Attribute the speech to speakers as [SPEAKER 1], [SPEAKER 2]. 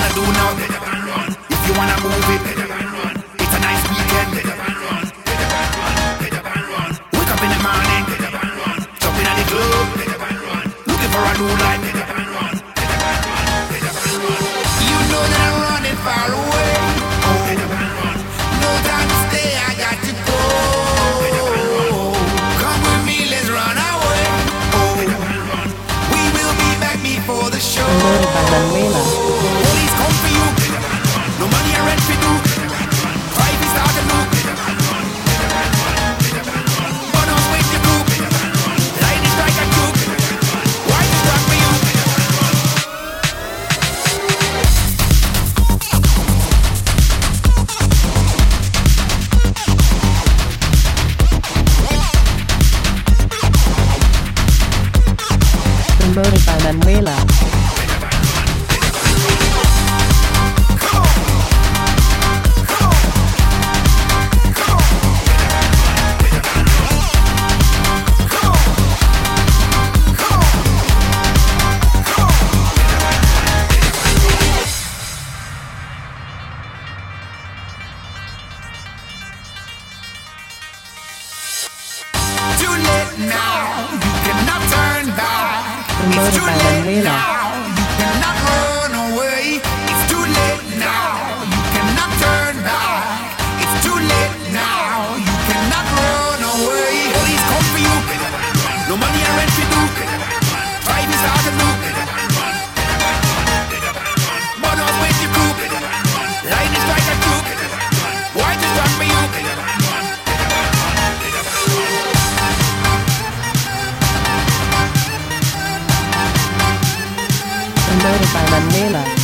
[SPEAKER 1] wanna do now? If you wanna move it, it's a nice weekend. Wake up in the morning, jump in at the club, looking for a new life. You know that I'm running far away. No time to stay, I got to go. Come with me, let's run away. We will be back before the show. Police come for you. No money I rent for you. Five is start to look. But don't wait to cook. Lightning strike and cook. Why is that for you?
[SPEAKER 2] Promoted by Manuela.
[SPEAKER 1] Too late now, you cannot turn back.
[SPEAKER 2] Promoted
[SPEAKER 1] It's too
[SPEAKER 2] by
[SPEAKER 1] late
[SPEAKER 2] Manuela.
[SPEAKER 1] now, you cannot run away. It's too late now, you cannot turn back. It's too late now, you cannot run away. Police come for you, no money I rent for you. Five is hard to look, but don't wait to cook. Lightning strike and cook. Why just run for you?
[SPEAKER 2] Promoted by Manuela.